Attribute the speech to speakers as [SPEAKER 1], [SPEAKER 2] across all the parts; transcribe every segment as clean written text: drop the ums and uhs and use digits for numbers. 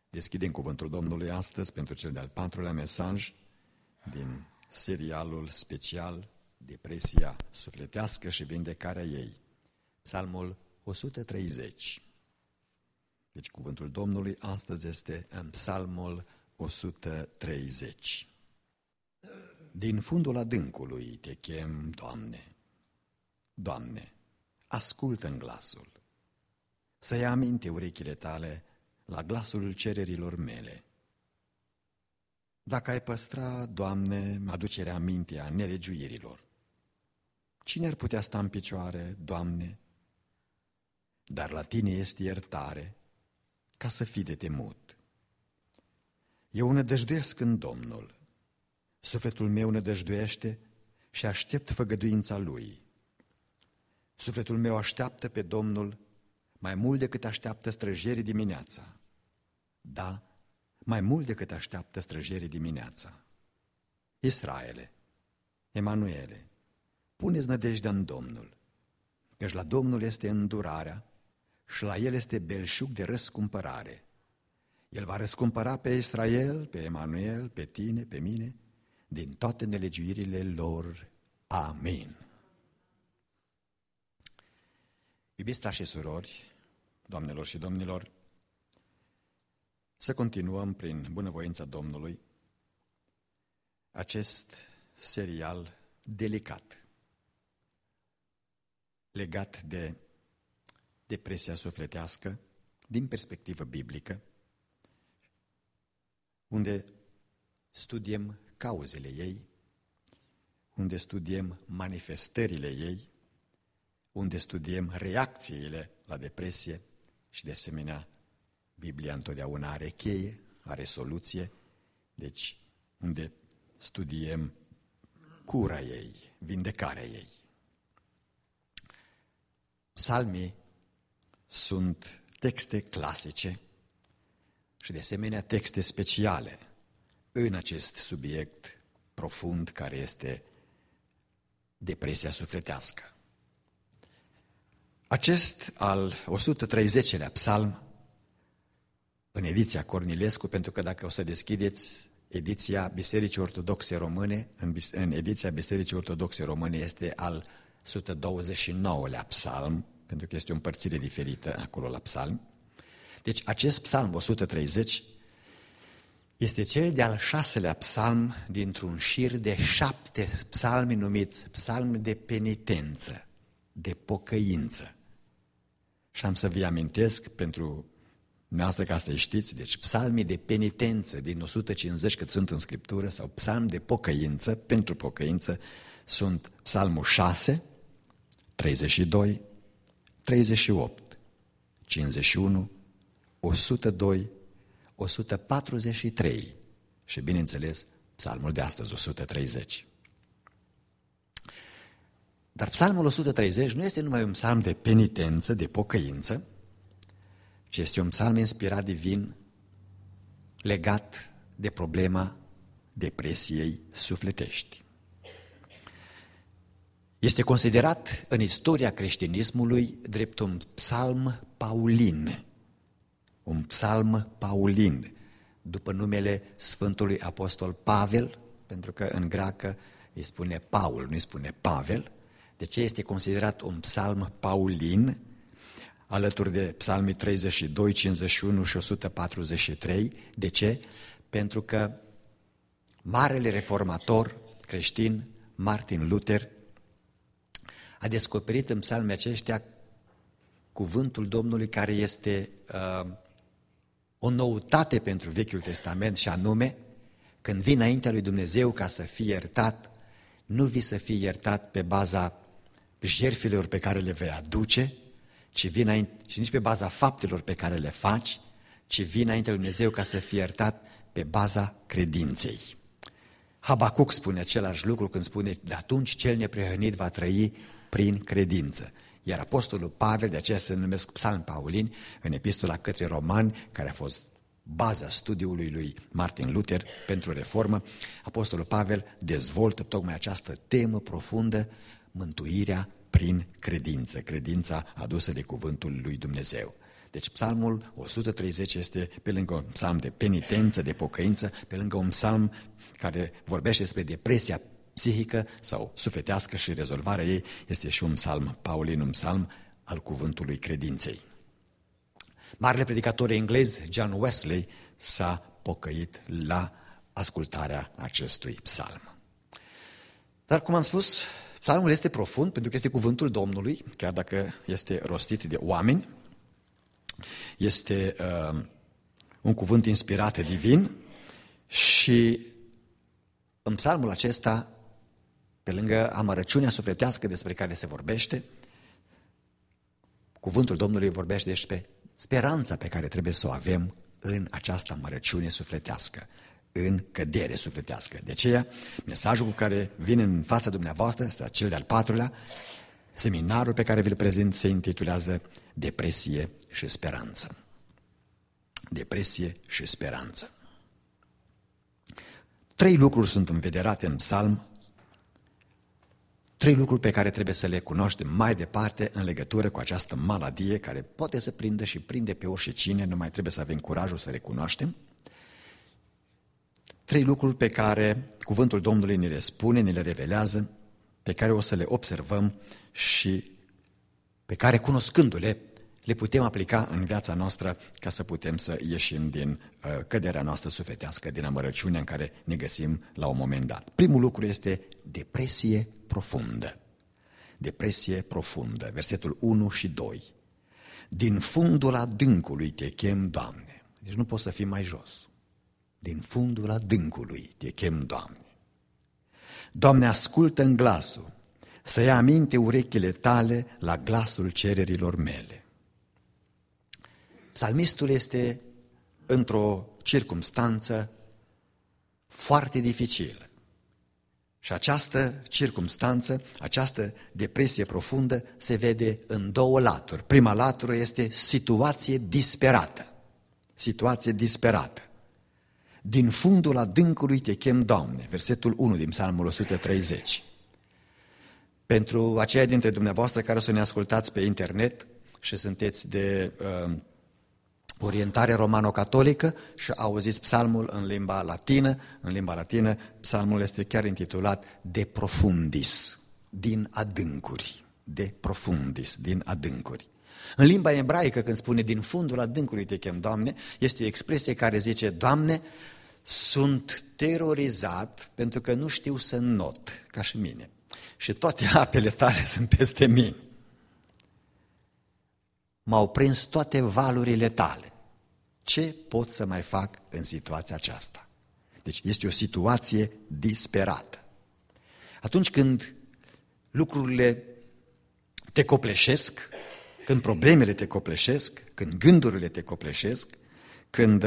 [SPEAKER 1] Deschidem cuvântul Domnului astăzi pentru cel de-al patrulea mesaj din serialul special Depresia sufletească și vindecarea ei, Psalmul 130. Deci cuvântul Domnului astăzi este în Psalmul 130. Din fundul adâncului te chem, Doamne. Doamne, ascultă-mi glasul. Să ia aminte urechile tale la glasul cererilor mele. Dacă ai păstra, Doamne, aducerea aminte a nelegiuirilor, cine ar putea sta în picioare, Doamne? Dar la Tine este iertare, ca să fii de temut. Eu nădăjduiesc în Domnul, sufletul meu nădăjduiește și aștept făgăduința Lui. Sufletul meu așteaptă pe Domnul mai mult decât așteaptă străjerii dimineața. Da, mai mult decât așteaptă străjerii dimineața. Israele, Emanuele, puneți nădejdea în Domnul, căci la Domnul este îndurarea și la El este belșug de răscumpărare. El va răscumpăra pe Israel, pe Emanuel, pe tine, pe mine, din toate nelegiuirile lor. Amin. Iubiți frați și surori, doamnelor și domnilor, să continuăm prin bunăvoința Domnului acest serial delicat, legat de depresia sufletească din perspectivă biblică, unde studiem cauzele ei, unde studiem manifestările ei, unde studiem reacțiile la depresie și, de asemenea, Biblia întotdeauna are cheie, are soluție, deci unde studiem cura ei, vindecarea ei. Psalmii sunt texte clasice și, de asemenea, texte speciale în acest subiect profund care este depresia sufletească. Acest al 130-lea psalm, în ediția Cornilescu, pentru că dacă o să deschideți ediția Bisericii Ortodoxe Române, în ediția Bisericii Ortodoxe Române este al 129-lea psalm, pentru că este o împărțire diferită acolo la psalm. Deci acest psalm 130 este cel de-al 6-lea psalm dintr-un șir de 7 psalmi numiți psalmi de penitență, de pocăință. Și am să vă amintesc pentru dumneavoastră ca să știți, deci psalmii de penitență din 150 cât sunt în Scriptură sau psalmi de pocăință, pentru pocăință, sunt psalmul 6, 32, 38, 51, 102, 143 și, bineînțeles, psalmul de astăzi, 130. Dar psalmul 130 nu este numai un psalm de penitență, de pocăință, ci este un psalm inspirat divin, legat de problema depresiei sufletești. Este considerat în istoria creștinismului drept un psalm paulin, un psalm paulin, după numele Sfântului Apostol Pavel, pentru că în greacă îi spune Paul, nu îi spune Pavel. De ce este considerat un psalm paulin, alături de psalmii 32, 51 și 143? De ce? Pentru că marele reformator creștin, Martin Luther, a descoperit în psalmii aceștia cuvântul Domnului care este o noutate pentru Vechiul Testament, și anume, când vii înaintea lui Dumnezeu ca să fii iertat, nu vii să fii iertat pe baza jertfelor pe care le vei aduce, ci vii înainte, și nici pe baza faptelor pe care le faci, ci vii înaintea lui Dumnezeu ca să fii iertat pe baza credinței. Habacuc spune același lucru când spune: de atunci cel neprihănit va trăi prin credință. Iar apostolul Pavel, de aceea se numesc psalmi paulini, în epistola către romani, care a fost baza studiului lui Martin Luther pentru reformă, apostolul Pavel dezvoltă tocmai această temă profundă, mântuirea prin credință, credința adusă de cuvântul lui Dumnezeu. Deci psalmul 130 este pe lângă un psalm de penitență, de pocăință, pe lângă un psalm care vorbește despre depresia psihică sau sufletească și rezolvarea ei, este și un psalm paulin, un psalm al cuvântului credinței. Marele predicator englez John Wesley s-a pocăit la ascultarea acestui psalm. Dar, cum am spus, psalmul este profund pentru că este cuvântul Domnului, chiar dacă este rostit de oameni. Este un cuvânt inspirat divin și în psalmul acesta, pe lângă amărăciunea sufletească despre care se vorbește, cuvântul Domnului vorbește despre speranța pe care trebuie să o avem în această amărăciune sufletească, în cădere sufletească. De aceea, mesajul cu care vine în fața dumneavoastră, este cel de-al 4-lea, seminarul pe care vi-l prezint se intitulează Depresie și speranță. Depresie și speranță. 3 lucruri sunt învederate în psalm, 3 lucruri pe care trebuie să le cunoaștem mai departe în legătură cu această maladie care poate să prindă și prinde pe oricine, numai trebuie să avem curajul să le cunoaștem. 3 lucruri pe care cuvântul Domnului ne le spune, ne le revelează, pe care o să le observăm și pe care, cunoscându-le, le putem aplica în viața noastră ca să putem să ieșim din căderea noastră sufletească, din amărăciunea în care ne găsim la un moment dat. Primul lucru este depresie profundă. Depresie profundă, versetul 1 și 2. Din fundul adâncului te chem, Doamne. Deci nu poți să fii mai jos. Din fundul adâncului te chem, Doamne. Doamne, ascultă în glasul, să ia aminte urechile tale la glasul cererilor mele. Psalmistul este într-o circumstanță foarte dificilă. Și această circumstanță, această depresie profundă se vede în 2 laturi. Prima latură este situație disperată. Situație disperată. Din fundul adâncului te chem, Doamne, versetul 1 din Psalmul 130. Pentru aceia dintre dumneavoastră care o să ne ascultați pe internet și sunteți de orientare romano-catolică și auziți psalmul în limba latină, psalmul este chiar intitulat De profundis, din adâncuri, de profundis, din adâncuri. În limba ebraică, când spune din fundul adâncului te chem, Doamne, este o expresie care zice, Doamne, sunt terorizat pentru că nu știu să not, ca și mine, și toate apele tale sunt peste mine. M-au prins toate valurile tale. Ce pot să mai fac în situația aceasta? Deci este o situație disperată. Atunci când lucrurile te copleșesc, când problemele te copleșesc, când gândurile te copleșesc, când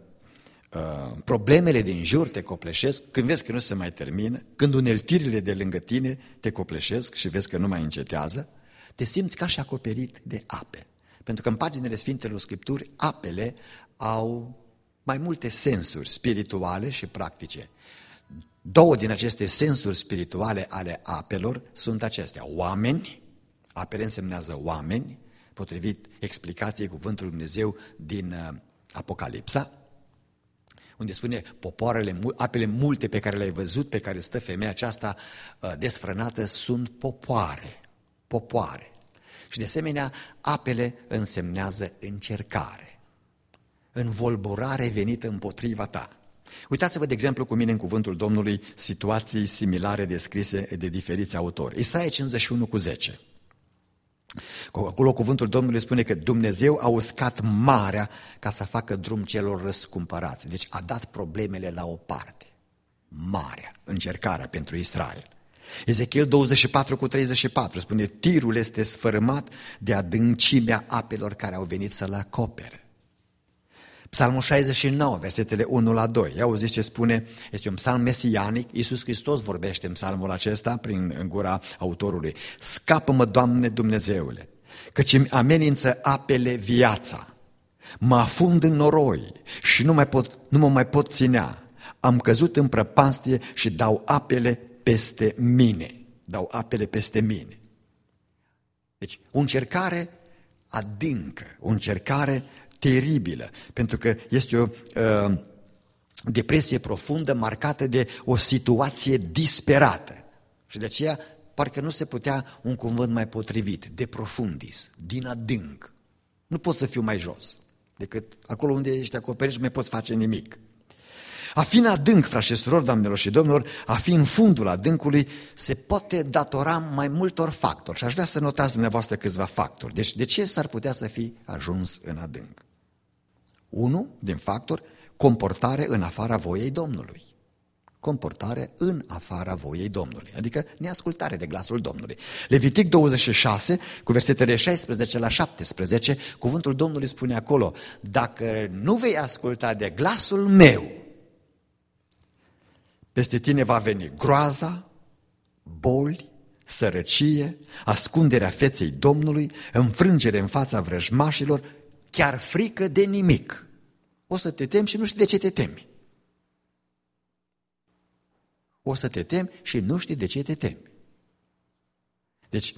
[SPEAKER 1] problemele din jur te copleșesc, când vezi că nu se mai termină, când uneltirile de lângă tine te copleșesc și vezi că nu mai încetează, te simți ca și acoperit de ape. Pentru că în paginile Sfintelor Scripturi, apele au mai multe sensuri spirituale și practice. 2 din aceste sensuri spirituale ale apelor sunt acestea. Oameni, apele însemnează oameni, potrivit explicației cuvântului Dumnezeu din Apocalipsa, unde spune popoarele, apele multe pe care le-ai văzut, pe care stă femeia aceasta desfrânată, sunt popoare, popoare. Și de asemenea, apele însemnează încercare, învolburare venită împotriva ta. Uitați-vă, de exemplu, cu mine în cuvântul Domnului situații similare descrise de diferiți autori. Isaia 51:10. Acolo cuvântul Domnului spune că Dumnezeu a uscat marea ca să facă drum celor răscumpărați. Deci a dat problemele la o parte. Marea, încercarea pentru Israel. Ezechiel 24:34 spune, tirul este sfărâmat de adâncimea apelor care au venit să-l acopere. Psalmul 69, versetele 1-2. Ia auziți ce spune, este un psalm mesianic, Iisus Hristos vorbește în psalmul acesta în gura autorului. Scapă-mă, Doamne Dumnezeule, căci îmi amenință apele viața. Mă afund în noroi și nu mă mai pot ținea. Am căzut în prăpastie și dau apele peste mine. Dau apele peste mine. Deci, o încercare adâncă, o încercare teribilă, pentru că este o depresie profundă marcată de o situație disperată. Și de aceea parcă nu se putea un cuvânt mai potrivit, de profundis, din adânc. Nu pot să fiu mai jos decât acolo unde ești acoperit și nu mai poți face nimic. A fi în adânc, frați și surori, doamnelor și domnilor, a fi în fundul adâncului se poate datora mai multor factori. Și aș vrea să notați dumneavoastră câțiva factori. Deci de ce s-ar putea să fi ajuns în adânc? Unul din factori, comportare în afara voiei Domnului. Comportare în afara voiei Domnului, adică neascultare de glasul Domnului. Levitic 26, cu versetele 16 la 17, cuvântul Domnului spune acolo: dacă nu vei asculta de glasul meu, peste tine va veni groaza, boli, sărăcie, ascunderea feței Domnului, înfrângere în fața vrăjmașilor, chiar frică de nimic. O să te temi și nu știi de ce te temi. O să te temi și nu știi de ce te temi. Deci,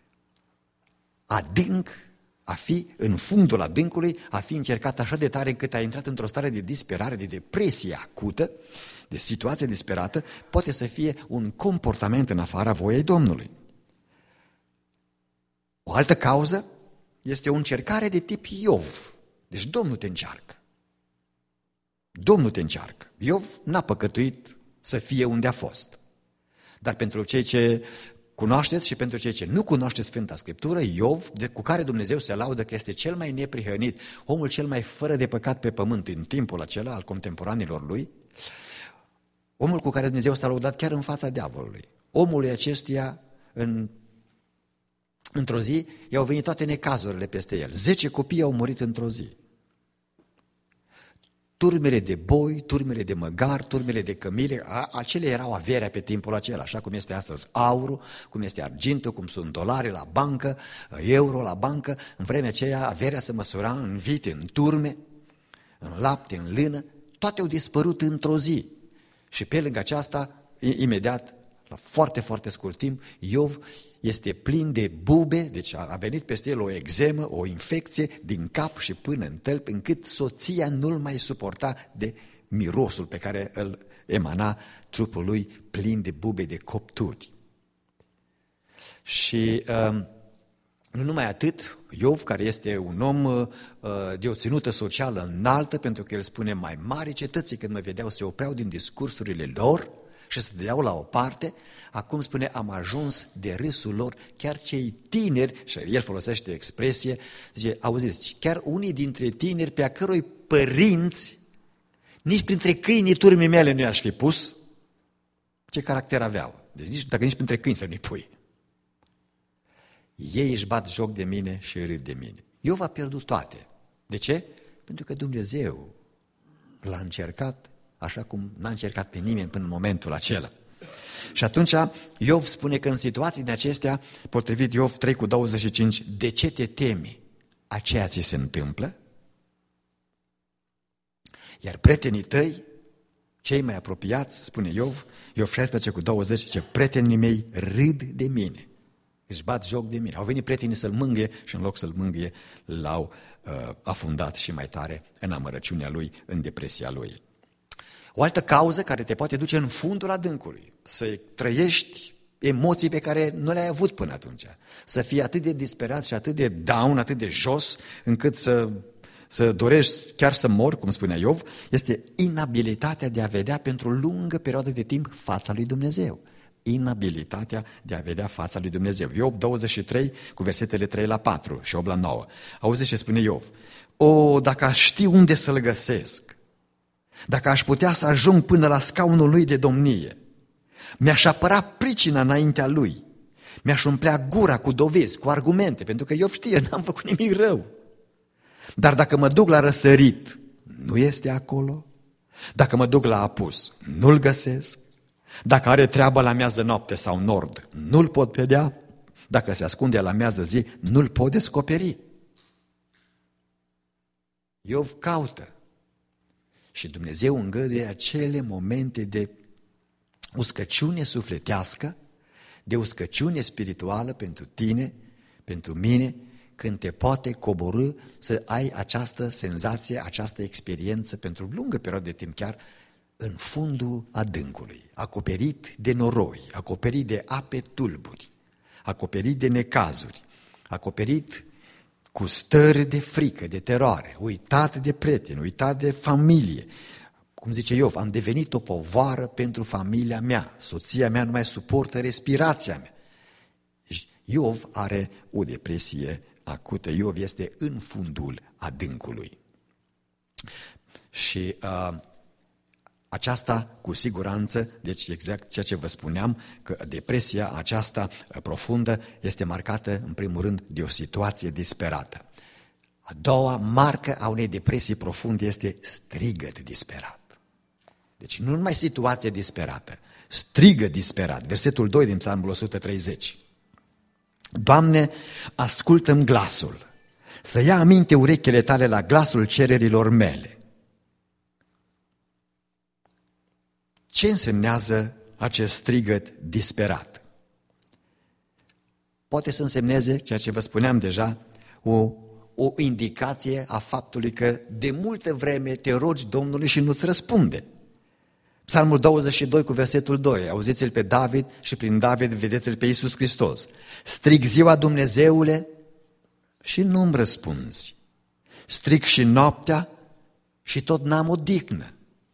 [SPEAKER 1] adânc, a fi în fundul adâncului, a fi încercat așa de tare încât a intrat într-o stare de disperare, de depresie acută, de situație disperată, poate să fie un comportament în afara voiei Domnului. O altă cauză este o încercare de tip Iov. Deci Domnul te încearcă. Domnul te încearcă. Iov n-a păcătuit să fie unde a fost. Dar pentru cei ce cunoașteți și pentru cei ce nu cunoașteți Sfânta Scriptură, Iov, cu care Dumnezeu se laudă că este cel mai neprihănit, omul cel mai fără de păcat pe pământ în timpul acela al contemporanilor lui, omul cu care Dumnezeu s-a lăudat chiar în fața diavolului. Omului acestuia, într-o zi, i-au venit toate necazurile peste el. 10 copii au murit într-o zi. Turmele de boi, turmele de măgar, turmele de cămile, acelea erau averea pe timpul acela, așa cum este astăzi aurul, cum este argintul, cum sunt dolari la bancă, euro la bancă. În vremea aceea averea se măsura în vite, în turme, în lapte, în lână, toate au dispărut într-o zi. Și pe lângă aceasta, imediat, la foarte, foarte scurt timp, Iov este plin de bube, deci a venit peste el o eczemă, o infecție din cap și până în tălpi, încât soția nu-l mai suporta de mirosul pe care îl emana trupul lui plin de bube, de copturi. Și nu numai atât, Iov, care este un om de o ținută socială înaltă, pentru că el spune: mai mari cetății când mă vedeau se opreau din discursurile lor și se dădeau la o parte, acum spune: am ajuns de râsul lor, chiar cei tineri, și el folosește expresie, zice, auziți, chiar unii dintre tineri pe a cărui părinți, nici printre câinii turmii mele nu i-aș fi pus, ce caracter aveau. Deci dacă nici printre câini să nu-i pui. Ei își bat joc de mine și râd de mine. Iov a pierdut toate. De ce? Pentru că Dumnezeu l-a încercat așa cum n-a încercat pe nimeni până în momentul acela. Și atunci Iov spune că în situații de acestea, potrivit Iov 3:25, de ce te temi? Aceea ți se întâmplă? Iar prietenii tăi, cei mai apropiați, spune Iov 16:20, zice, prietenii mei râd de mine, își bat joc de mine. Au venit prietenii să-l mângâie și în loc să-l mângâie, l-au afundat și mai tare în amărăciunea lui, în depresia lui. O altă cauză care te poate duce în fundul adâncului, să trăiești emoții pe care nu le-ai avut până atunci, să fii atât de disperat și atât de down, atât de jos, încât să dorești chiar să mori, cum spunea Iov, este inabilitatea de a vedea pentru o lungă perioadă de timp fața lui Dumnezeu. Inabilitatea de a vedea fața lui Dumnezeu. Iov 23, cu versetele 3-4 și 8-9. Auzi ce spune Iov. O, dacă aș ști unde să-l găsesc, dacă aș putea să ajung până la scaunul lui de domnie, mi-aș apăra pricina înaintea lui, mi-aș umplea gura cu dovezi, cu argumente, pentru că Iov știe, n-am făcut nimic rău. Dar dacă mă duc la răsărit, nu este acolo. Dacă mă duc la apus, nu-l găsesc. Dacă are treabă la miază noapte sau nord, nu-l pot vedea. Dacă se ascunde la miază zi, nu-l pot descoperi. Iov caută. Și Dumnezeu îngăduie acele momente de uscăciune sufletească, de uscăciune spirituală pentru tine, pentru mine, când te poate coborî să ai această senzație, această experiență pentru lungă perioadă de timp chiar în fundul adâncului, acoperit de noroi, acoperit de ape tulburi, acoperit de necazuri, acoperit cu stări de frică, de teroare, uitat de prieteni, uitat de familie. Cum zice Iov, am devenit o povară pentru familia mea, soția mea nu mai suportă respirația mea. Iov are o depresie acută, Iov este în fundul adâncului. Și aceasta, cu siguranță, deci exact ceea ce vă spuneam, că depresia aceasta profundă este marcată, în primul rând, de o situație disperată. A doua marcă a unei depresii profunde este strigăt disperat. Deci nu numai situație disperată, strigă disperat. Versetul 2 din Psalmul 130. Doamne, ascultă-mi glasul, să ia aminte urechile tale la glasul cererilor mele. Ce însemnează acest strigăt disperat? Poate să însemneze, ceea ce vă spuneam deja, o indicație a faptului că de multă vreme te rogi Domnului și nu-ți răspunde. Psalmul 22 cu versetul 2, auziți-l pe David și prin David vedeți-l pe Iisus Hristos. Strig ziua, Dumnezeule, și nu-mi răspunzi. Strig și noaptea și tot n-am odihnă.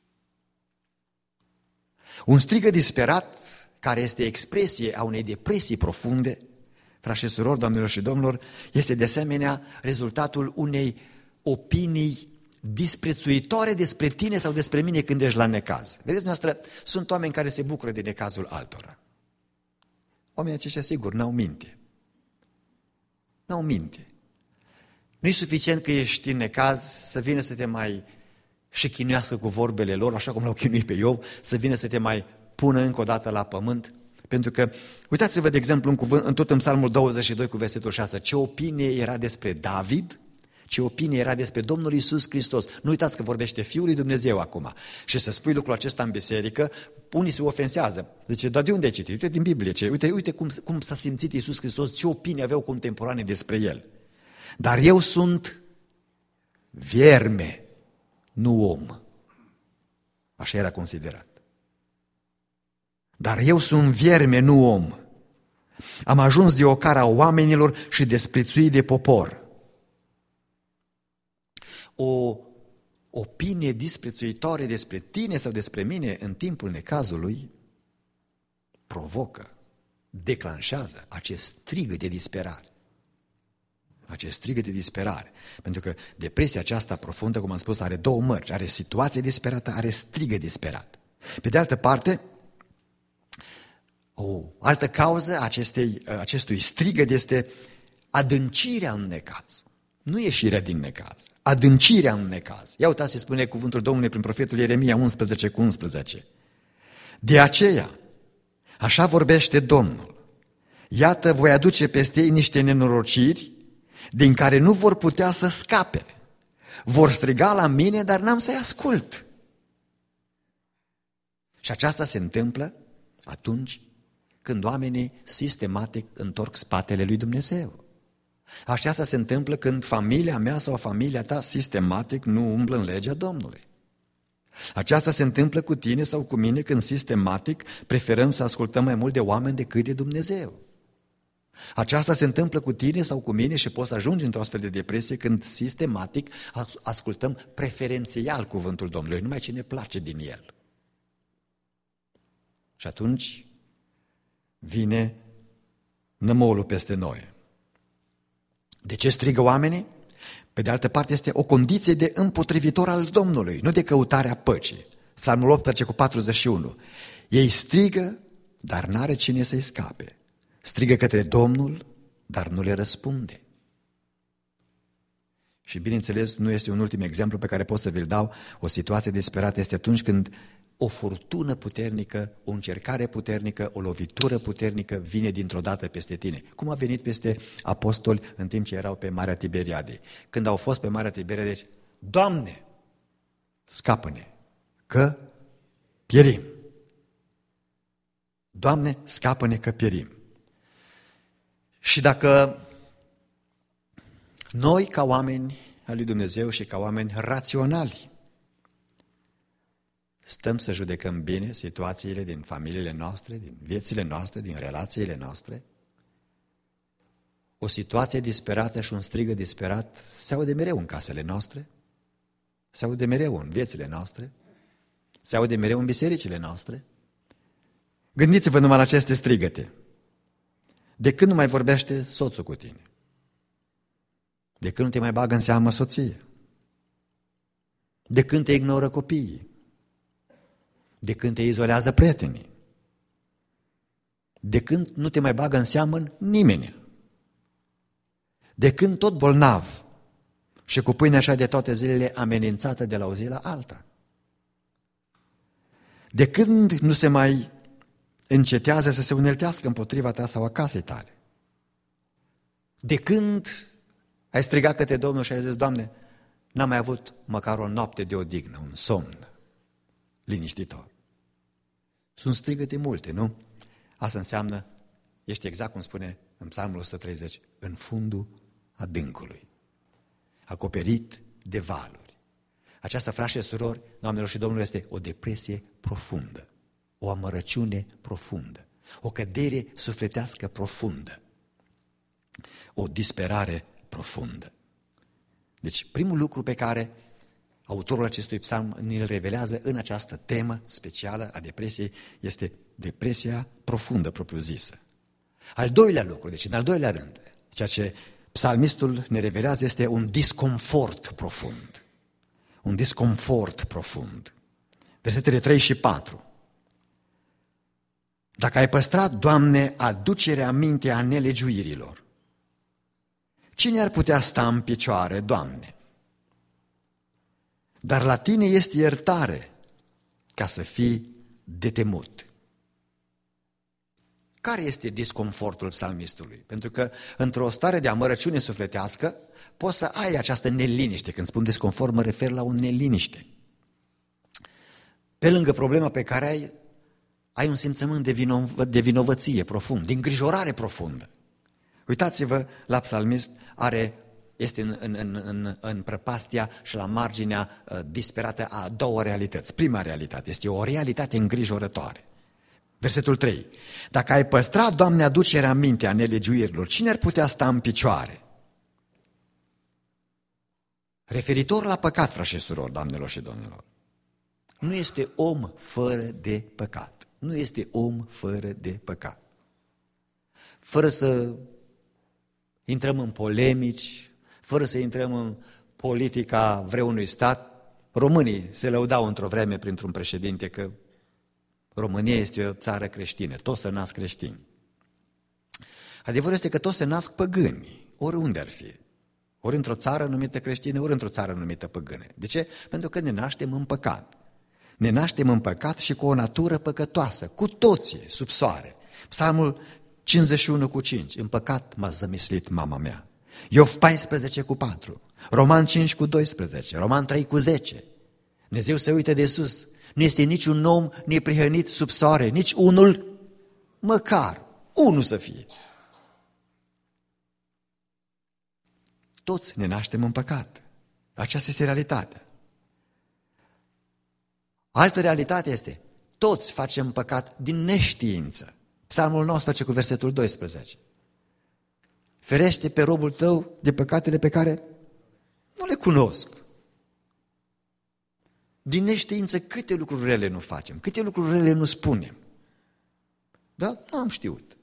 [SPEAKER 1] Un strigă disperat, care este expresie a unei depresii profunde, frați și surori, doamnelor și domnilor, este de asemenea rezultatul unei opinii disprețuitoare despre tine sau despre mine când ești la necaz. Vedeți, noastră, sunt oameni care se bucură de necazul altora. Oamenii aceștia, sigur, n-au minte. N-au minte. Nu-i suficient că ești în necaz să vină să te mai și chinuiască cu vorbele lor, așa cum l-au chinuit pe Iov, să vină să te mai pună încă o dată la pământ. Pentru că, uitați-vă, de exemplu, în cuvânt, tot în Psalmul 22 cu versetul 6, ce opinie era despre David, ce opinie era despre Domnul Iisus Hristos. Nu uitați că vorbește Fiul lui Dumnezeu acum. Și să spui lucrul acesta în biserică, unii se ofensează. Zice, dar de unde ai citit? Uite din Biblie. Uite cum s-a simțit Iisus Hristos, ce opinie aveau contemporane despre El. Dar eu sunt vierme, nu om. Așa era considerat. Dar eu sunt vierme, nu om. Am ajuns de ocara oamenilor și desprețuit de popor. O opinie disprețuitoare despre tine sau despre mine în timpul necazului provocă, declanșează acest strigăt de disperare. Acest strigăt de disperare. Pentru că depresia aceasta profundă, cum am spus, are două mărci. Are situație disperată, are strigăt disperat. Pe de altă parte, o altă cauză acestui strigăt este adâncirea în necaz. Nu ieșirea din necaz, adâncirea în necaz. Ia uitați ce spune cuvântul Domnului prin profetul Ieremia 11:11. De aceea, așa vorbește Domnul, iată, voi aduce peste ei niște nenorociri din care nu vor putea să scape. Vor striga la mine, dar n-am să-i ascult. Și aceasta se întâmplă atunci când oamenii sistematic întorc spatele lui Dumnezeu. Aceasta se întâmplă când familia mea sau familia ta sistematic nu umblă în legea Domnului. Aceasta se întâmplă cu tine sau cu mine când sistematic preferăm să ascultăm mai mult de oameni decât de Dumnezeu. Aceasta se întâmplă cu tine sau cu mine și poți să ajungi într-o astfel de depresie când sistematic ascultăm preferențial cuvântul Domnului, numai ce ne place din el. Și atunci vine nămolul peste noi. De ce strigă oamenii? Pe de altă parte este o condiție de împotrivitor al Domnului, nu de căutarea păcii. Psalmul 18:41. Ei strigă, dar n-are cine să-i scape. Strigă către Domnul, dar nu le răspunde. Și bineînțeles, nu este un ultim exemplu pe care pot să vi-l dau. O situație disperată este atunci când o furtună puternică, o încercare puternică, o lovitură puternică vine dintr-o dată peste tine. Cum a venit peste apostoli în timp ce erau pe Marea Tiberiadei? Când au fost pe Marea Tiberiadei, deci, Doamne, scapă-ne, că pierim. Doamne, scapă-ne că pierim. Și dacă Noi, ca oameni al lui Dumnezeu și ca oameni raționali, stăm să judecăm bine situațiile din familiile noastre, din viețile noastre, din relațiile noastre. O situație disperată și un strigă disperat se aude mereu în casele noastre, se aude mereu în viețile noastre, se aude mereu în bisericile noastre. Gândiți-vă numai la aceste strigăte. De când nu mai vorbește soțul cu tine? De când nu te mai bagă în seamă soție? De când te ignoră copiii? De când te izolează prietenii? De când nu te mai bagă în seamă nimeni? De când tot bolnav și cu pâine așa de toate zilele amenințată de la o zi la alta? De când nu se mai încetează să se uneltească împotriva ta sau a casei tale? De când ai strigat către Domnul și ai zis: Doamne, n-am mai avut măcar o noapte de odihnă, un somn liniștitor? Sunt strigăte multe, nu? Asta înseamnă, ești exact cum spune în Psalmul 130, în fundul adâncului, acoperit de valuri. Aceasta, frați și surori, doamnelor și domnilor, este o depresie profundă, o amărăciune profundă, o cădere sufletească profundă, o disperare profundă. Deci, primul lucru pe care autorul acestui psalm ne-l revelează în această temă specială a depresiei este depresia profundă propriu-zisă. Al doilea lucru, deci în al doilea rând, ceea ce psalmistul ne revelează este un disconfort profund. Un disconfort profund. Versetele 3 și 4. Dacă ai păstrat, Doamne, aducerea minte a nelegiuirilor, cine ar putea sta în picioare, Doamne? Dar la tine este iertare ca să fii de temut. Care este disconfortul psalmistului? Pentru că într-o stare de amărăciune sufletească poți să ai această neliniște. Când spun disconfort, mă refer la o neliniște. Pe lângă problema pe care ai un simțământ de vinovăție profund, de îngrijorare profundă. Uitați-vă la psalmist, este în prăpastia și la marginea disperată a două realități. Prima realitate este o realitate îngrijorătoare. Versetul 3. Dacă ai păstrat, Doamne, aducerea minte a nelegiuirilor, cine ar putea sta în picioare? Referitor la păcat, frați și surori, doamnelor și domnilor, nu este om fără de păcat. Nu este om fără de păcat. Fără să intrăm în polemici, fără să intrăm în politica vreunui stat, românii se lăudau într-o vreme printr-un președinte că România este o țară creștină, toți se nasc creștini. Adevărul este că toți se nasc păgâni, oriunde ar fi. Ori într-o țară numită creștină, ori într-o țară numită păgână. De ce? Pentru că ne naștem în păcat. Ne naștem în păcat și cu o natură păcătoasă, cu toții, sub soare. Psalmul 51:5, în păcat m-a zămislit mama mea. Iov 14:4, Roman 5:12, Roman 3:10. Dumnezeu se uită de sus. Nu este niciun om neprihănit sub soare, nici unul, măcar unul să fie. Toți ne naștem în păcat. Aceasta este realitatea. Altă realitate este, toți facem păcat din neștiință. Psalmul 19 cu versetul 12. Ferește pe robul tău de păcatele pe care nu le cunosc. Din neștiință câte lucruri rele nu facem, câte lucruri rele nu spunem. Da? Nu am știut.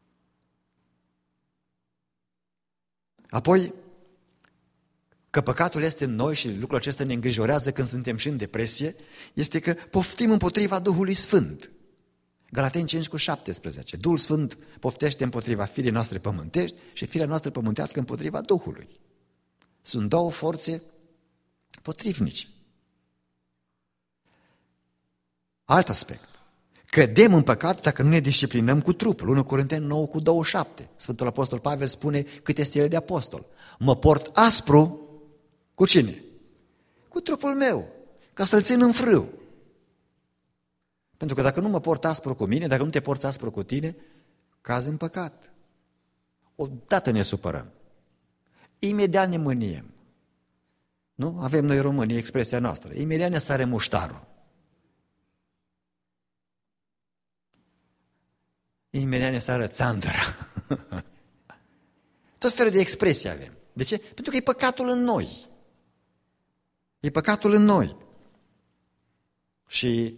[SPEAKER 1] Apoi, că păcatul este în noi și lucrul acesta ne îngrijorează când suntem și în depresie, este că poftim împotriva Duhului Sfânt. Galateni 5:17. Duhul Sfânt poftește împotriva firii noastre pământești și firea noastră pământească împotriva Duhului. Sunt două forțe potrivnice. Alt aspect. Cădem în păcat dacă nu ne disciplinăm cu trupul. 1 Corinteni 9:27. Sfântul Apostol Pavel spune cât este el de apostol. Mă port aspru cu cine? Cu trupul meu, ca să-l țin în frâu. Pentru că dacă nu mă port aspru cu mine, dacă nu te porți aspru cu tine, cazi în păcat. Odată ne supărăm. imediat ne mâniem. Nu? Avem noi românii expresia noastră. Imediat ne sare muștarul. Imediat ne sară țandăra. Tot felul de expresii avem. De ce? Pentru că e păcatul în noi. E păcatul în noi. Și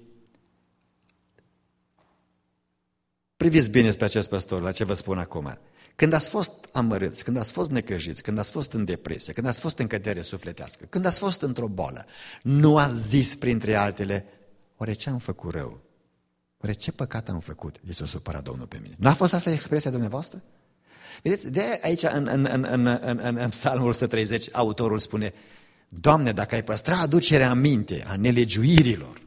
[SPEAKER 1] priviți bine spre acest păstor, la ce vă spun acum. Când ați fost amărâți, când ați fost necăjiți, când ați fost în depresie, când ați fost în cădere sufletească, când ați fost într-o boală, nu ați zis printre altele, oare ce am făcut rău? Oare ce păcat am făcut? De ce s-a supărat Domnul pe mine? Nu a fost asta expresia dumneavoastră? Vedeți, de aici în Psalmul 130 autorul spune, Doamne, dacă ai păstra aducerea aminte a nelegiuirilor,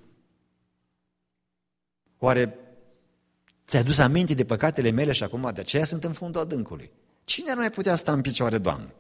[SPEAKER 1] oare ți-ai adus aminte de păcatele mele și acum de aceea sunt în fundul adâncului? Cine ar mai putea sta în picioare, Doamne?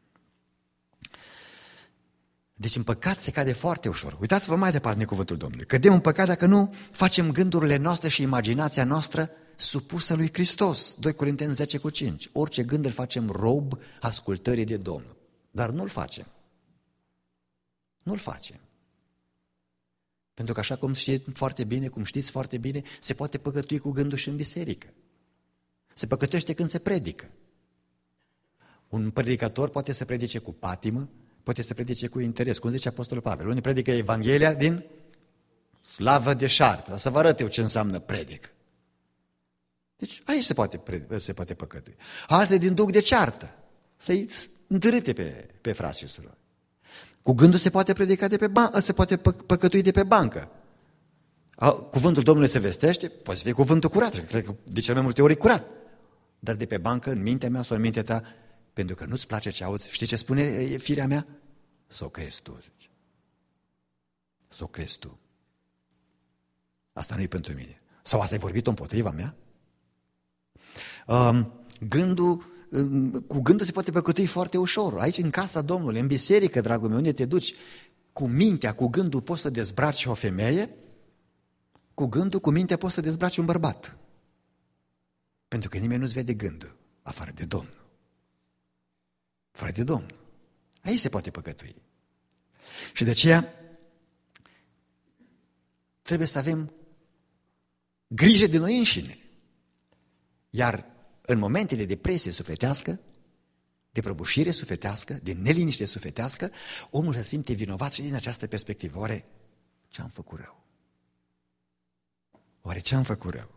[SPEAKER 1] Deci în păcat se cade foarte ușor. Uitați-vă mai departe în cuvântul Domnului. Cădem în păcat dacă nu facem gândurile noastre și imaginația noastră supusă lui Hristos. 2 Corinteni 10:5. Orice gând îl facem rob ascultării de Domnul. Dar nu-l facem. Nu-l facem. Pentru că așa cum știți foarte bine, cum știți foarte bine, se poate păcătui cu gândul și în biserică. Se păcătuiește când se predică. Un predicator poate să predice cu patimă, poate să predice cu interes, cum zice Apostolul Pavel. Unii predică Evanghelia din slavă de șartă. Să vă arăt eu ce înseamnă predică. Deci aici se poate păcătui. Alții din duc de ceartă, să-i întârâte pe frați și surori. Cu gândul se poate predica se poate păcătui de pe bancă. Cuvântul Domnului se vestește, poate să fie cuvântul curat, cred că de cele mai multe ori e curat. Dar de pe bancă, în mintea mea sau în mintea ta, pentru că nu-ți place ce auzi, știi ce spune firea mea? Să o crezi tu, zice. Să o crezi tu. Asta nu e pentru mine. Sau asta ai vorbit împotriva mea? Cu gândul se poate păcătui foarte ușor. Aici, în casa Domnului, în biserică, dragul meu, unde te duci, cu mintea, cu gândul poți să dezbraci o femeie, cu gândul, cu mintea poți să dezbraci un bărbat. Pentru că nimeni nu-ți vede gândul, afară de Domnul. Afară de Domnul. Aici se poate păcătui. Și de aceea trebuie să avem grijă de noi înșine. Iar în momente de depresie sufletească, de prăbușire sufletească, de neliniște sufletească, omul se simte vinovat și din această perspectivă. Oare ce am făcut rău? Oare ce am făcut rău?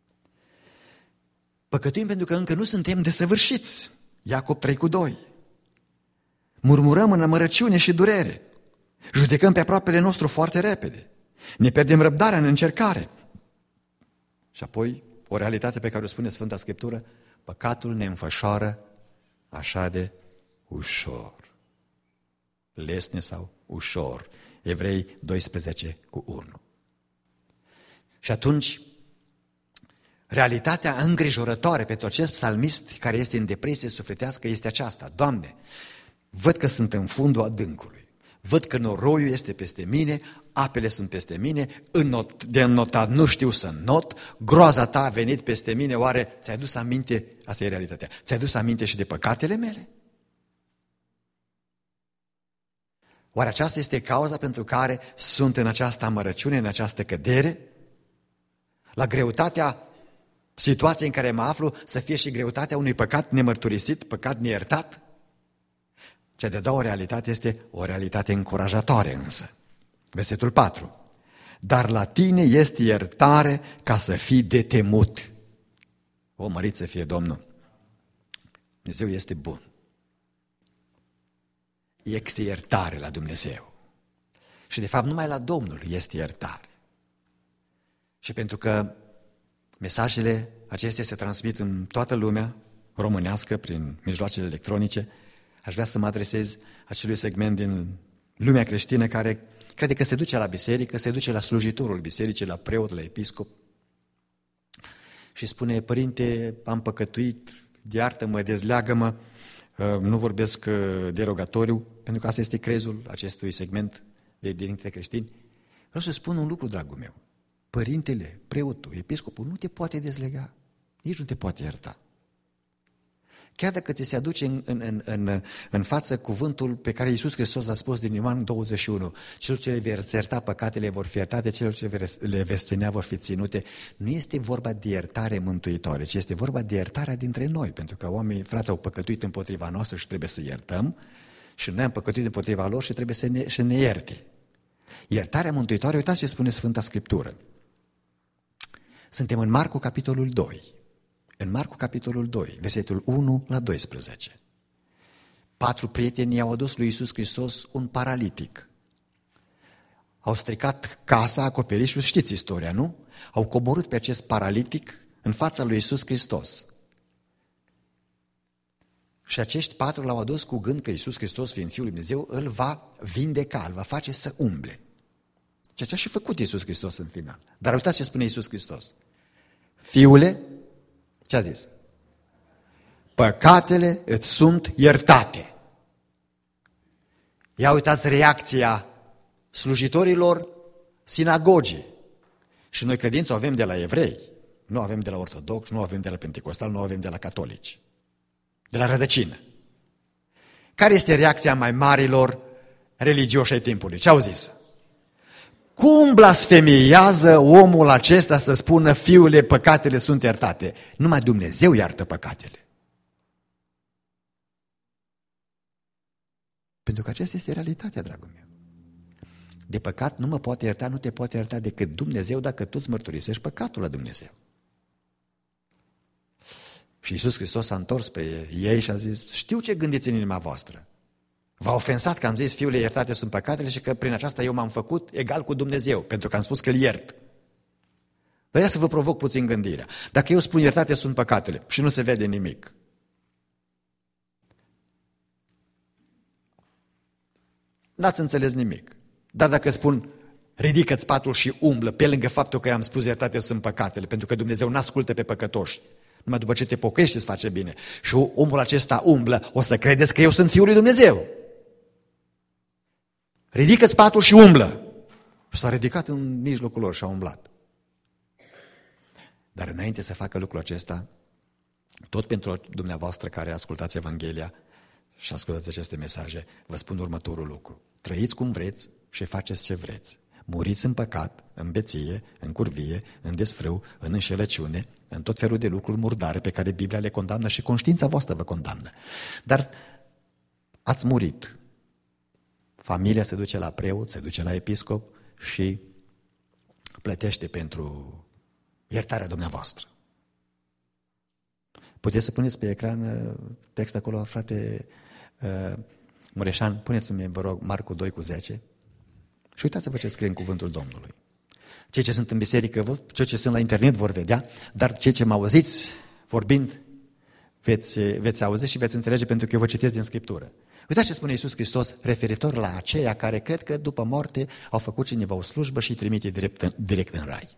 [SPEAKER 1] Păcătuim pentru că încă nu suntem desăvârșiți. Iacob 3:2. Murmurăm în amărăciune și durere. Judecăm pe aproapele nostru foarte repede. Ne pierdem răbdarea în încercare. Și apoi, o realitate pe care o spune Sfânta Scriptură, păcatul ne înfășoară așa de ușor. Lesne sau ușor. Evrei 12:1. Și atunci, realitatea îngrijorătoare pentru acest psalmist care este în depresie sufletească este aceasta. Doamne, văd că sunt în fundul adâncului. Văd că noroiul este peste mine, apele sunt peste mine, de înnotat nu știu să not, groaza ta a venit peste mine, oare ți-ai adus aminte, asta e realitatea, ți-ai adus aminte și de păcatele mele? Oare aceasta este cauza pentru care sunt în această amărăciune, în această cădere? La greutatea situației în care mă aflu să fie și greutatea unui păcat nemărturisit, păcat neiertat? Cea de-a doua realitate este o realitate încurajatoare însă. Versetul 4. Dar la tine este iertare ca să fii de temut. O, mărit să fie Domnul! Dumnezeu este bun. Este iertare la Dumnezeu. Și de fapt numai la Domnul este iertare. Și pentru că mesajele acestea se transmit în toată lumea românească prin mijloacele electronice, aș vrea să mă adresez acelui segment din lumea creștină care crede că se duce la biserică, se duce la slujitorul bisericii, la preot, la episcop și spune, părinte, am păcătuit, iartă-mă, dezleagă-mă, nu vorbesc derogatoriu, pentru că asta este crezul acestui segment dintre creștini. Vreau să spun un lucru, dragul meu. Părintele, preotul, episcopul nu te poate dezlega, nici nu te poate ierta. Chiar dacă ți se aduce în față cuvântul pe care Iisus Hristos a spus din Ioan 21, celor ce le veți ierta păcatele vor fi iertate, celor ce le veți ținea vor fi ținute, nu este vorba de iertare mântuitoare, ci este vorba de iertarea dintre noi, pentru că oamenii, frați, au păcătuit împotriva noastră și trebuie să iertăm, și noi am păcătuit împotriva lor și trebuie să ne ierte. Iertarea mântuitoare, uitați ce spune Sfânta Scriptură. Suntem în Marcu, capitolul 2. În Marcu, capitolul 2, versetul 1 la 12. 4 prieteni i-au adus lui Iisus Hristos un paralitic. Au stricat casa, acoperișul, știți istoria, nu? Au coborât pe acest paralitic în fața lui Iisus Hristos. Și acești 4 l-au adus cu gând că Iisus Hristos, fiind Fiul lui Dumnezeu, îl va vindeca, îl va face să umble. Ceea ce a și făcut Iisus Hristos în final. Dar uitați ce spune Iisus Hristos. Fiule, ce a zis? Păcatele îți sunt iertate. Ia uitați reacția slujitorilor sinagogii. Și noi credință o avem de la evrei, nu avem de la ortodoxi, nu avem de la pentecostali, nu avem de la catolici. De la rădăcină. Care este reacția mai marilor religioși ai timpului? Ce au zis? Cum blasfemiază omul acesta să spună, fiule, păcatele sunt iertate? Numai Dumnezeu iartă păcatele. Pentru că aceasta este realitatea, dragul meu. De păcat nu mă poate ierta, nu te poate ierta decât Dumnezeu dacă tu îți mărturisești păcatul la Dumnezeu. Și Iisus Hristos s-a întors spre ei și a zis, știu ce gândiți în inima voastră. V-a ofensat că am zis, fiule, iertate sunt păcatele și că prin aceasta eu m-am făcut egal cu Dumnezeu, pentru că am spus că îl iert. Dar ia să vă provoc puțin gândirea. Dacă eu spun iertate sunt păcatele și nu se vede nimic, n-ați înțeles nimic. Dar dacă spun, ridică-ți patul și umblă, pe lângă faptul că i-am spus iertate sunt păcatele, pentru că Dumnezeu n-ascultă pe păcătoși, numai după ce te pocăiești îți face bine. Și omul acesta umblă, o să credeți că eu sunt Fiul lui Dumnezeu. Ridică-ți patul și umblă. Și s-a ridicat în mijlocul lor și a umblat. Dar înainte să facă lucrul acesta, tot pentru dumneavoastră care ascultați Evanghelia și ascultați aceste mesaje, vă spun următorul lucru. Trăiți cum vreți și faceți ce vreți. Muriți în păcat, în beție, în curvie, în desfrâu, în înșelăciune, în tot felul de lucruri murdare pe care Biblia le condamnă și conștiința voastră vă condamnă. Dar ați murit. Familia se duce la preot, se duce la episcop și plătește pentru iertarea dumneavoastră. Puteți să puneți pe ecran text acolo, frate Mureșan, puneți-mi, vă rog, Marcu 2:10 și uitați-vă ce scrie în cuvântul Domnului. Cei ce sunt în biserică, cei ce sunt la internet vor vedea, dar cei ce mă auziți vorbind, veți auzi și veți înțelege pentru că eu vă citesc din Scriptură. Uitați ce spune Iisus Hristos referitor la aceia care cred că după moarte au făcut cineva o slujbă și îi trimite direct în rai.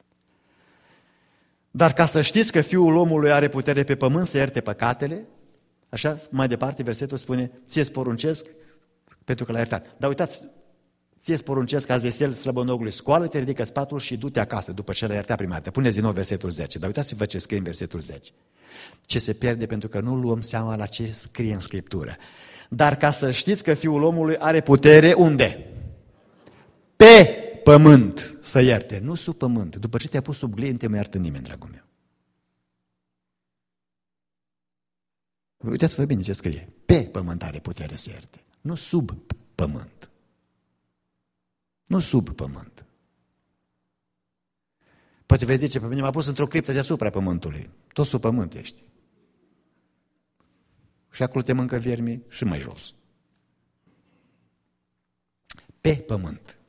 [SPEAKER 1] Dar ca să știți că Fiul omului are putere pe pământ să ierte păcatele, așa, mai departe versetul spune, ție-ți poruncesc pentru că l-a iertat. Dar uitați, ție-ți poruncesc, a zis el slăbănogului, scoală-te, ridică spatul și du-te acasă după ce l-a iertat prima dată. Puneți din nou versetul 10, dar uitați-vă ce scrie în versetul 10. Ce se pierde pentru că nu luăm seama la ce scrie în Scriptură. Dar ca să știți că Fiul omului are putere, unde? Pe pământ să ierte, nu sub pământ. După ce te-a pus sub glei, nu te mai iartă nimeni, dragul meu. Uitați-vă bine ce scrie. Pe pământ are putere să ierte, nu sub pământ. Nu sub pământ. Poate vezi zice, pe mine m-a pus într-o criptă deasupra pământului. Tot sub pământ ești. Și acolo te mâncă viermii și mai jos. Pe pământ.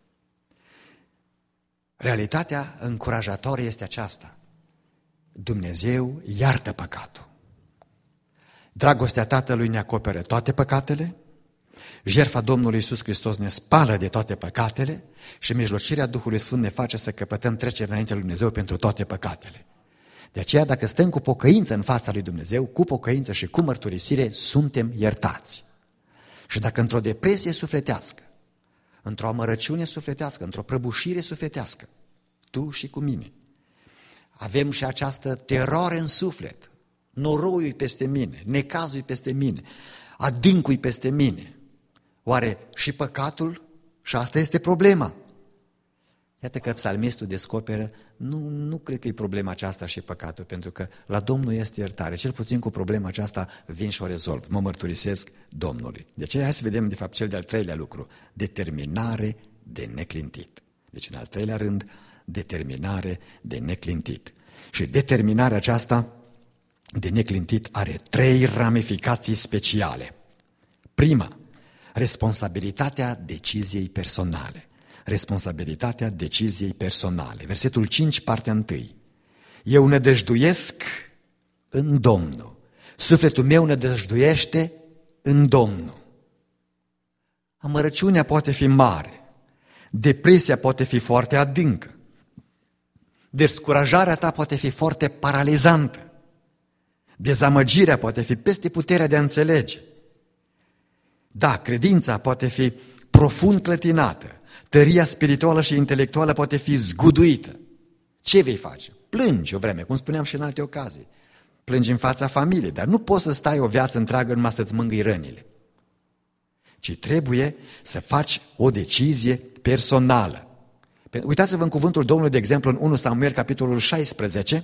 [SPEAKER 1] Realitatea încurajatoare este aceasta. Dumnezeu iartă păcatul. Dragostea Tatălui ne acoperă toate păcatele, jertfa Domnului Iisus Hristos ne spală de toate păcatele și mijlocirea Duhului Sfânt ne face să căpătăm trecere înaintea lui Dumnezeu pentru toate păcatele. De aceea, dacă stăm cu pocăință în fața lui Dumnezeu, cu pocăință și cu mărturisire, suntem iertați. Și dacă într-o depresie sufletească, într-o amărăciune sufletească, într-o prăbușire sufletească, tu și cu mine, avem și această teroare în suflet, noroiul e peste mine, necazul e peste mine, adâncul e peste mine. Oare și păcatul? Și asta este problema. Iată că psalmistul descoperă, nu cred că e problema aceasta și păcatul, pentru că la Domnul este iertare. Cel puțin cu problema aceasta vin și o rezolv. Mă mărturisesc Domnului. De aceea hai să vedem de fapt cel de-al treilea lucru. Determinare de neclintit. Deci în al treilea rând, determinare de neclintit. Și determinarea aceasta de neclintit are 3 ramificații speciale. Prima, responsabilitatea deciziei personale. Responsabilitatea deciziei personale. Versetul 5, partea 1. Eu nădăjduiesc în Domnul. Sufletul meu nădăjduiește în Domnul. Amărăciunea poate fi mare. Depresia poate fi foarte adâncă. Descurajarea ta poate fi foarte paralizantă. Dezamăgirea poate fi peste puterea de a înțelege. Da, credința poate fi profund clătinată. Tăria spirituală și intelectuală poate fi zguduită. Ce vei face? Plângi o vreme, cum spuneam și în alte ocazii. Plângi în fața familiei, dar nu poți să stai o viață întreagă numai să-ți mângâi rănile. Ci trebuie să faci o decizie personală. Uitați-vă în cuvântul Domnului, de exemplu, în 1 Samuel, capitolul 16,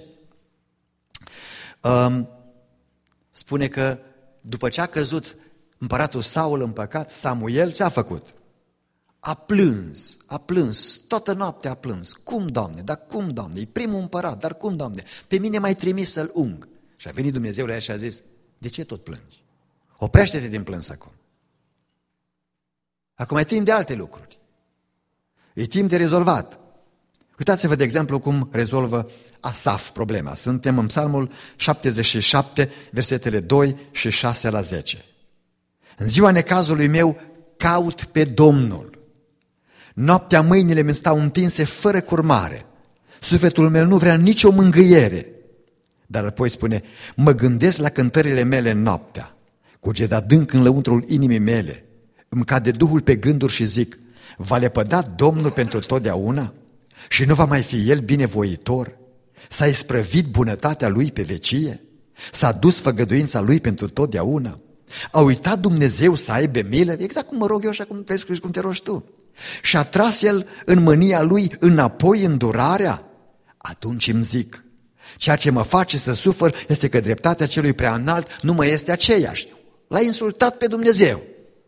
[SPEAKER 1] spune că după ce a căzut împăratul Saul în păcat, Samuel ce a făcut? A plâns, toată noaptea a plâns. Cum, Doamne? Dar cum, Doamne? E primul împărat, dar cum, Doamne? Pe mine m-ai trimis să-l ung. Și a venit Dumnezeu la el și a zis, de ce tot plângi? Oprește-te din plâns acum. Acum e timp de alte lucruri. E timp de rezolvat. Uitați-vă, de exemplu, cum rezolvă Asaf problema. Suntem în Psalmul 77, versetele 2 și 6 la 10. În ziua necazului meu caut pe Domnul. Noaptea mâinile mi stau întinse fără curmare. Sufletul meu nu vrea nicio mângâiere. Dar apoi spune, mă gândesc la cântările mele în noaptea. Cuget adânc în lăuntrul inimii mele. Îmi cade Duhul pe gânduri și zic, va lepăda Domnul pentru totdeauna? Și nu va mai fi El binevoitor? S-a isprăvit bunătatea Lui pe vecie? S-a dus făgăduința Lui pentru totdeauna? A uitat Dumnezeu să aibă milă? Exact cum mă rog eu și cum vezi cum te rogi tu. Și a tras El în mânia Lui înapoi îndurarea? Atunci îmi zic, ceea ce mă face să sufăr este că dreptatea celui prea înalt nu mai este aceeași. L-a insultat pe Dumnezeu.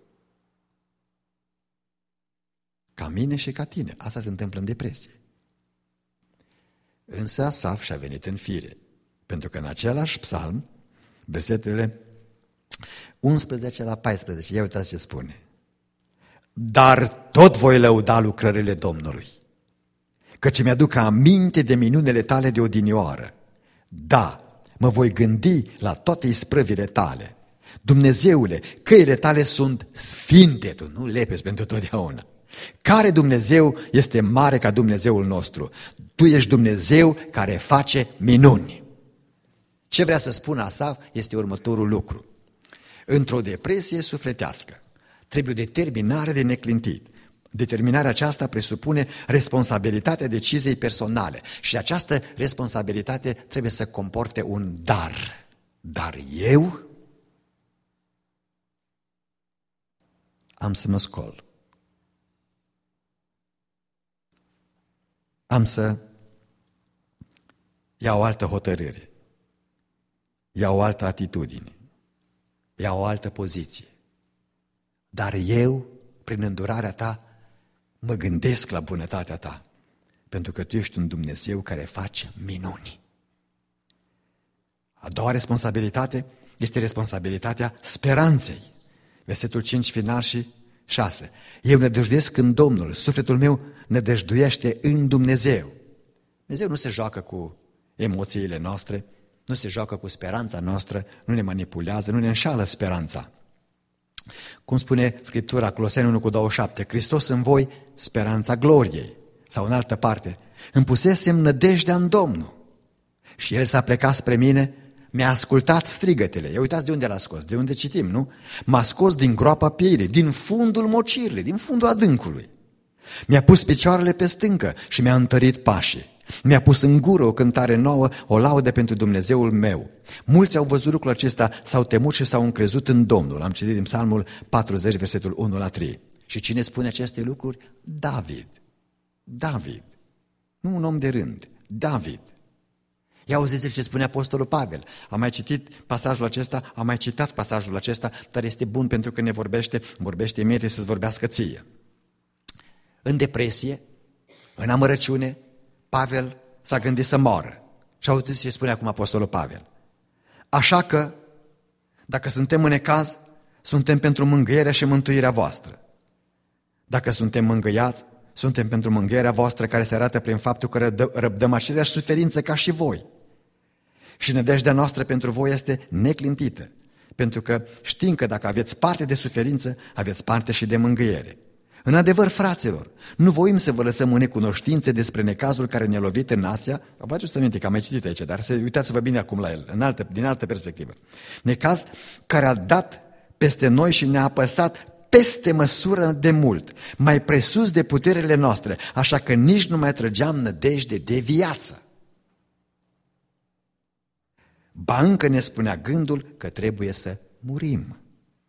[SPEAKER 1] Ca mine și ca tine. Asta se întâmplă în depresie. Însă Asaf și-a venit în fire. Pentru că în același psalm, versetele 11 la 14, ia uitați ce spune. Dar tot voi lăuda lucrările Domnului, căci mi-aduc aminte de minunile tale de odinioară. Da, mă voi gândi la toate isprăvile tale. Dumnezeule, căile tale sunt sfinte, tu nu lepezi pentru totdeauna. Care Dumnezeu este mare ca Dumnezeul nostru? Tu ești Dumnezeu care face minuni. Ce vrea să spună Asaf este următorul lucru. Într-o depresie sufletească trebuie o determinare de neclintit. Determinarea aceasta presupune responsabilitatea deciziei personale și această responsabilitate trebuie să comporte un dar. Dar eu am să mă scol. Am să iau o altă hotărâre, iau o altă atitudine, iau o altă poziție. Dar eu, prin îndurarea ta, mă gândesc la bunătatea ta, pentru că tu ești un Dumnezeu care face minuni. A doua responsabilitate este responsabilitatea speranței. Versetul 5 final și 6. Eu nădăjduiesc în Domnul, sufletul meu nădăjduiește în Dumnezeu. Dumnezeu nu se joacă cu emoțiile noastre, nu se joacă cu speranța noastră, nu ne manipulează, nu ne înșală speranța. Cum spune Scriptura, Coloseni 1:27, Hristos în voi, speranța gloriei. Sau în altă parte, îmi pusesem nădejdea în Domnul și El s-a plecat spre mine, mi-a ascultat strigătele. Ia uitați de unde l-a scos, de unde citim, nu? M-a scos din groapa pieirii, din fundul mocirlei, din fundul adâncului. Mi-a pus picioarele pe stâncă și mi-a întărit pașii. Mi-a pus în gură o cântare nouă, o laudă pentru Dumnezeul meu. Mulți au văzut lucrul acesta, s-au temut și s-au încrezut în Domnul. Am citit din Psalmul 40, versetul 1 la 3. Și cine spune aceste lucruri? David. David. Nu un om de rând. David. Ia auziți ce spune Apostolul Pavel. Am mai citit pasajul acesta, am mai citat pasajul acesta, dar este bun pentru că ne vorbește mie să-ți vorbească ție. În depresie, în amărăciune, Pavel s-a gândit să moară. Și auziți ce spune acum Apostolul Pavel. Așa că, dacă suntem în necaz, suntem pentru mângâierea și mântuirea voastră. Dacă suntem mângâiați, suntem pentru mângâierea voastră care se arată prin faptul că răbdăm aceleași suferințe ca și voi. Și nădejdea noastră pentru voi este neclintită, pentru că știm că dacă aveți parte de suferință, aveți parte și de mângâiere. În adevăr, fraților, nu voim să vă lăsăm în necunoștințe despre necazul care ne-a lovit în Asia. Vă aduceți aminte că am mai citit aici, dar uitați-vă bine acum la el, din altă perspectivă. Necaz care a dat peste noi și ne-a apăsat peste măsură de mult, mai presus de puterile noastre, așa că nici nu mai trăgeam nădejde de viață. Ba încă ne spunea gândul că trebuie să murim.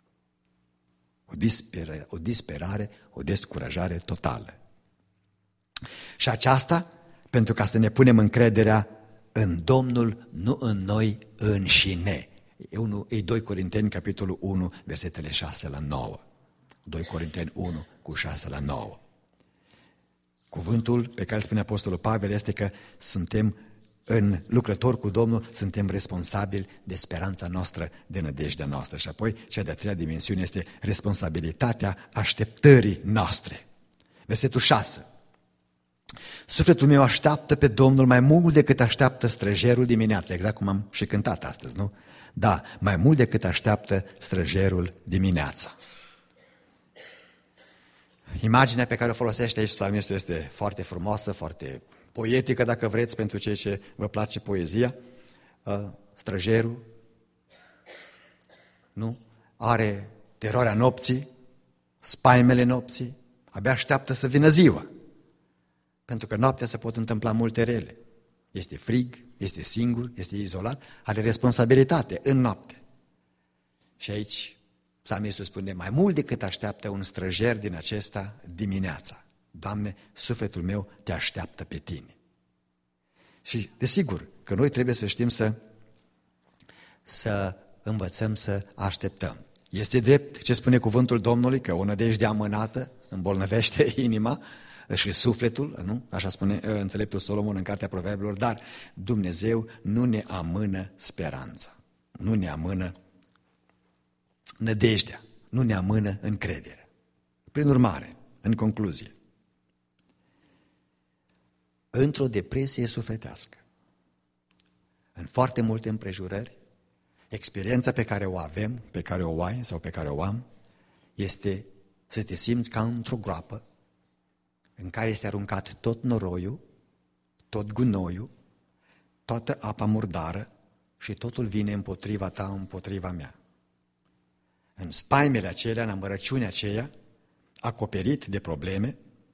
[SPEAKER 1] O disperare, o descurajare totală. Și aceasta pentru ca să ne punem încrederea în Domnul, nu în noi înșine. E 2 Corinteni, capitolul 1, versetele 6 la 9. 2 Corinteni 1, cu 6 la 9. Cuvântul pe care îl spune Apostolul Pavel este că suntem în lucrători cu Domnul, suntem responsabili de speranța noastră, de nădejdea noastră. Și apoi, cea de-a treia dimensiune este responsabilitatea așteptării noastre. Versetul 6. Sufletul meu așteaptă pe Domnul mai mult decât așteaptă străjerul dimineața. Exact cum am și cântat astăzi, nu? Da, mai mult decât așteaptă străjerul dimineața. Imaginea pe care o folosește aici psalmistul este foarte frumoasă, foarte poetică, dacă vreți, pentru cei ce vă place poezia. Străjerul, nu? Are teroarea nopții, spaimele nopții, abia așteaptă să vină ziua. Pentru că noaptea se pot întâmpla multe rele. Este frig, este singur, este izolat, are responsabilitate în noapte. Și aici psalmistul spune, mai mult decât așteaptă un străjer din acesta dimineața. Doamne, sufletul meu te așteaptă pe tine. Și desigur că noi trebuie să știm să învățăm să așteptăm. Este drept ce spune cuvântul Domnului, că o nădejde amânată îmbolnăvește inima și sufletul, nu? Așa spune înțeleptul Solomon în Cartea Proverbilor, dar Dumnezeu nu ne amână speranța, nu ne amână nădejdea, nu ne amână încrederea. Prin urmare, în concluzie, într-o depresie sufletească, în foarte multe împrejurări, experiența pe care o avem, pe care o ai sau pe care o am, este să te simți ca într-o groapă în care este aruncat tot noroiul, tot gunoiul, toată apa murdară și totul vine împotriva ta, împotriva mea. În spaimele acelea, în amărăciunea aceea, acoperit de probleme,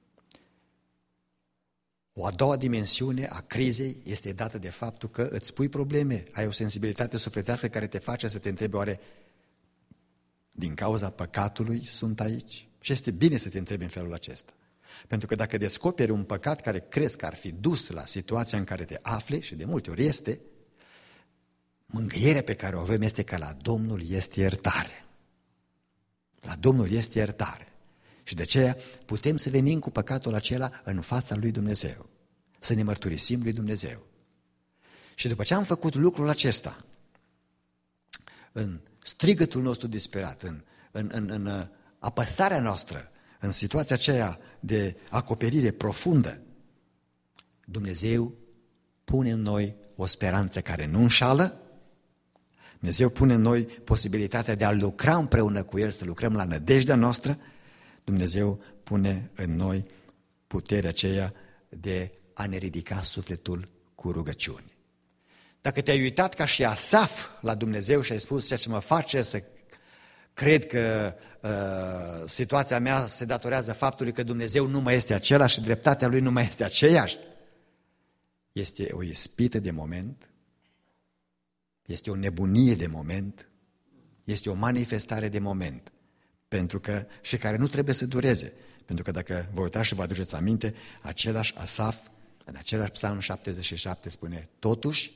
[SPEAKER 1] o a doua dimensiune a crizei este dată de faptul că îți pui probleme, ai o sensibilitate sufletească care te face să te întrebi oare din cauza păcatului sunt aici? Și este bine să te întrebi în felul acesta. Pentru că dacă descoperi un păcat care crezi că ar fi dus la situația în care te afli, și de multe ori este, mângâierea pe care o avem este că la Domnul este iertare. La Domnul este iertare. Și de aceea putem să venim cu păcatul acela în fața lui Dumnezeu. Să ne mărturisim lui Dumnezeu. Și după ce am făcut lucrul acesta, în strigătul nostru disperat, în apăsarea noastră, în situația aceea de acoperire profundă, Dumnezeu pune în noi o speranță care nu înșală, Dumnezeu pune în noi posibilitatea de a lucra împreună cu El, să lucrăm la nădejdea noastră, Dumnezeu pune în noi puterea aceea de a ne ridica sufletul cu rugăciuni. Dacă te-ai uitat ca și Asaf la Dumnezeu și ai spus ceea ce mă face să cred că situația mea se datorează faptului că Dumnezeu nu mai este același și dreptatea Lui nu mai este aceeași, este o ispită de moment, este o nebunie de moment, este o manifestare de moment, pentru că, și care nu trebuie să dureze, pentru că dacă vă uitați și vă aduceți aminte, același Asaf, în același psalm 77 spune, totuși,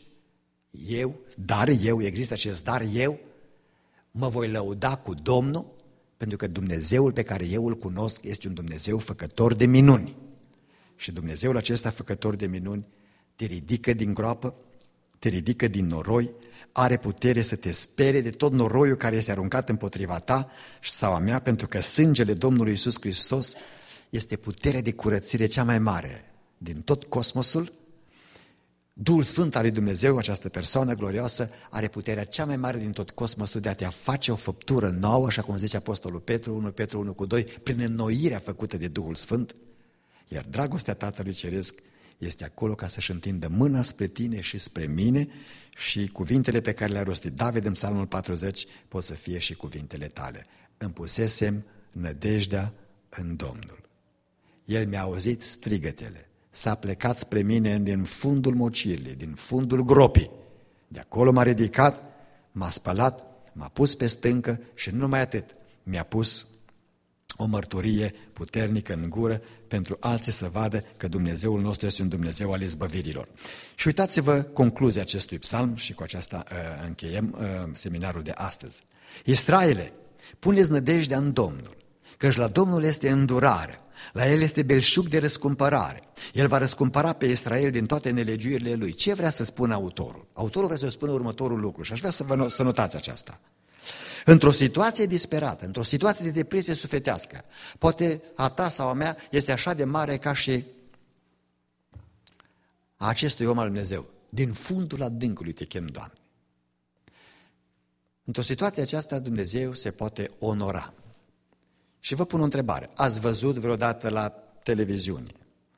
[SPEAKER 1] există acest dar eu, mă voi lăuda cu Domnul, pentru că Dumnezeul pe care eu îl cunosc este un Dumnezeu făcător de minuni. Și Dumnezeul acesta făcător de minuni te ridică din groapă, te ridică din noroi, are putere să te spere de tot noroiul care este aruncat împotriva ta sau a mea, pentru că sângele Domnului Iisus Hristos este puterea de curățire cea mai mare din tot cosmosul. Duhul Sfânt al lui Dumnezeu, această persoană glorioasă, are puterea cea mai mare din tot cosmosul de a te face o făptură nouă, așa cum zice Apostolul Petru, 1 Petru 1:2, prin înnoirea făcută de Duhul Sfânt. Iar dragostea Tatălui Ceresc este acolo ca să-și întindă mâna spre tine și spre mine și cuvintele pe care le-a rostit David în Psalmul 40 pot să fie și cuvintele tale. Îmi pusesem nădejdea în Domnul. El mi-a auzit strigătele, s-a plecat spre mine din fundul mocirii, din fundul gropii. De acolo m-a ridicat, m-a spălat, m-a pus pe stâncă și nu numai atât, mi-a pus o mărturie puternică în gură pentru alții să vadă că Dumnezeul nostru este un Dumnezeu al izbăvirilor. Și uitați-vă concluzia acestui psalm și cu aceasta încheiem seminarul de astăzi. Israele, puneți nădejdea în Domnul, căci la Domnul este îndurare, la El este belșug de răscumpărare. El va răscumpăra pe Israel din toate nelegiuirile lui. Ce vrea să spună autorul? Autorul vrea să spună următorul lucru și aș vrea să notați aceasta. Într-o situație disperată, într-o situație de depresie sufletească, poate a ta sau a mea este așa de mare ca și a acestui om al Dumnezeu. Din fundul adâncului te chem, Doamne. Într-o situație aceasta Dumnezeu se poate onora. Și vă pun o întrebare. Ați văzut vreodată la televiziune,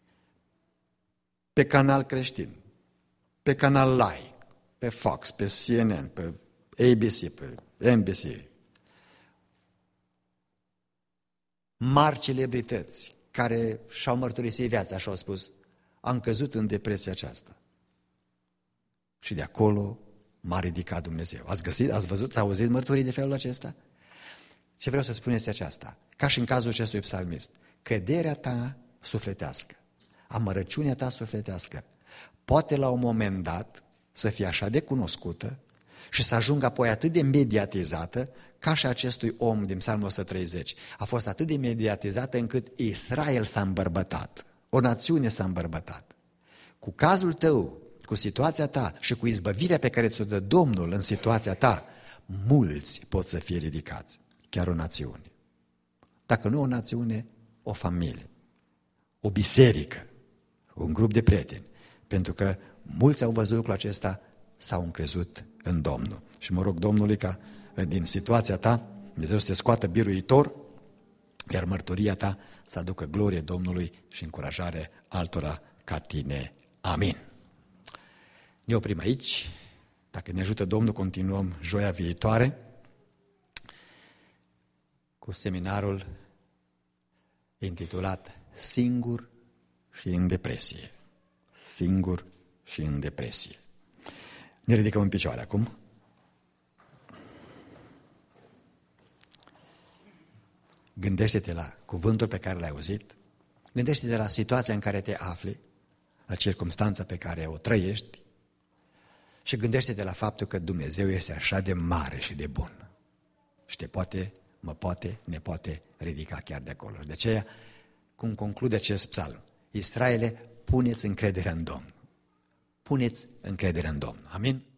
[SPEAKER 1] pe canal creștin, pe canal laic, pe Fox, pe CNN, pe ABC, pe NBC, mari celebrități care și-au mărturisit viața și au spus, am căzut în depresia aceasta. Și de acolo m-a ridicat Dumnezeu. Ați văzut, ați auzit mărturii de felul acesta? Ce vreau să spun este aceasta, ca și în cazul acestui psalmist, căderea ta sufletească, amărăciunea ta sufletească, poate la un moment dat să fie așa de cunoscută și să ajungă apoi atât de mediatizată ca și acestui om din Psalmul 130. A fost atât de mediatizată încât Israel s-a îmbărbătat, o națiune s-a îmbărbătat. Cu cazul tău, cu situația ta și cu izbăvirea pe care ți-o dă Domnul în situația ta, mulți pot să fie ridicați, chiar o națiune. Dacă nu o națiune, o familie, o biserică, un grup de prieteni, pentru că mulți au văzut lucrul acesta, s-au încrezut în Domnul. Și mă rog Domnului ca din situația ta, Dumnezeu să te scoată biruitor, iar mărturia ta să aducă glorie Domnului și încurajare altora ca tine. Amin. Ne oprim aici. Dacă ne ajută Domnul, continuăm joia viitoare cu seminarul intitulat Singur și în depresie. Singur și în depresie. Ne ridicăm în picioare acum. Gândește-te la cuvântul pe care l-ai auzit, gândește-te la situația în care te afli, la circumstanța pe care o trăiești și gândește-te la faptul că Dumnezeu este așa de mare și de bun și te poate, ne poate ridica chiar de acolo. De aceea, cum conclude acest psalm, Israele, puneți încrederea în Domnul. Puneți încrederea în Domnul. Amin?